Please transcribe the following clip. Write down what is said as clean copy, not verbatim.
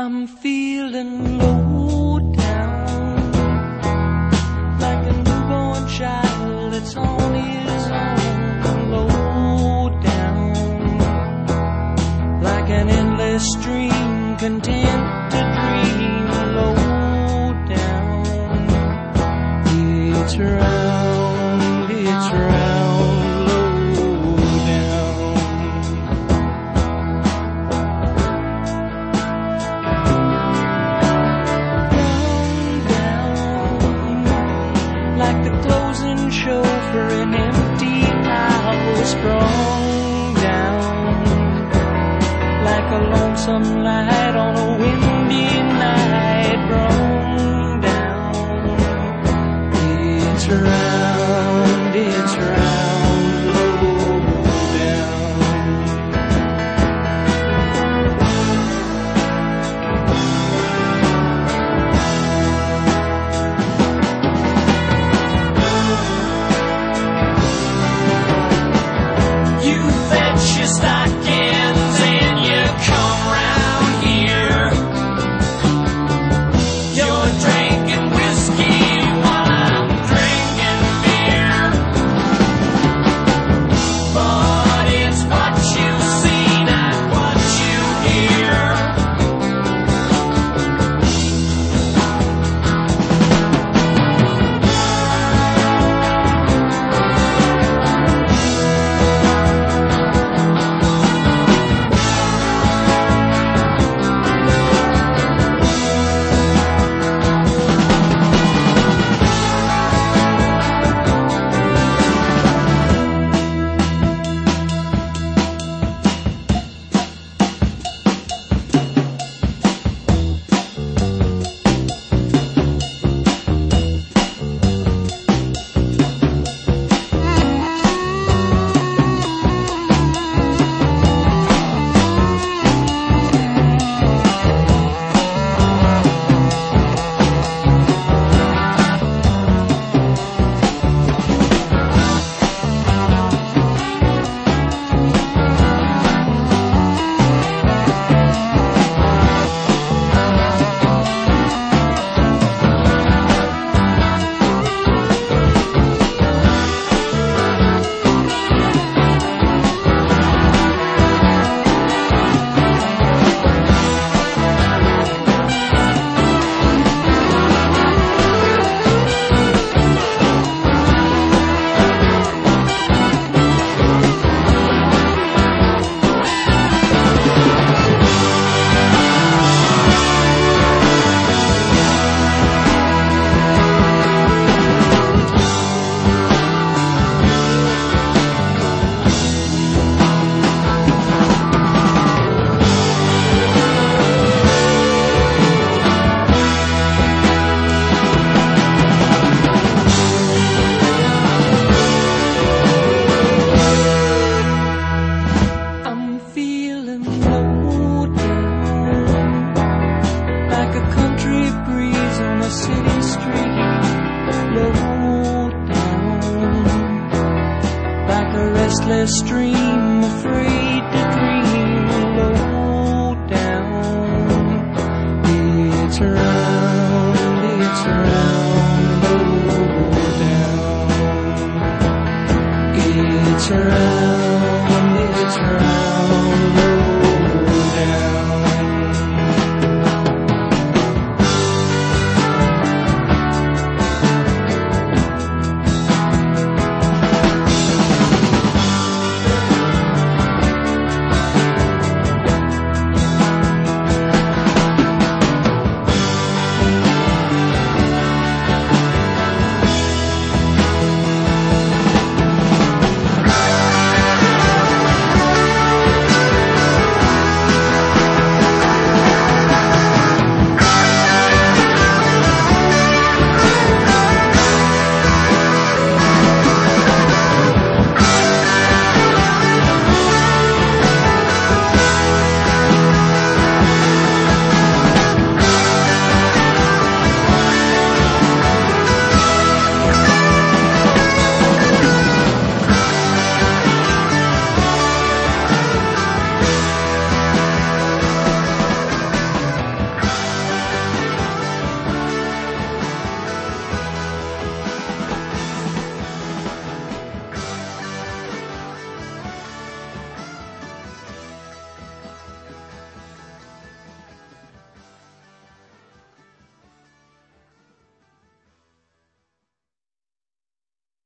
I'm feeling low down, like a newborn child that's on his own. Low down, like an endless stream, content to dream. Low down, it's round, it's round. Low down. Like the closing show for an empty house, sprung down like a lonesome light on a windy night, brung down. It's round, it's round, low down. You fetch your stockings and you come round here. You're drinking whiskey while I'm drinking beer. But it's what you see, not what you hear. Like a country breeze on a city street, low down, like a restless stream of free.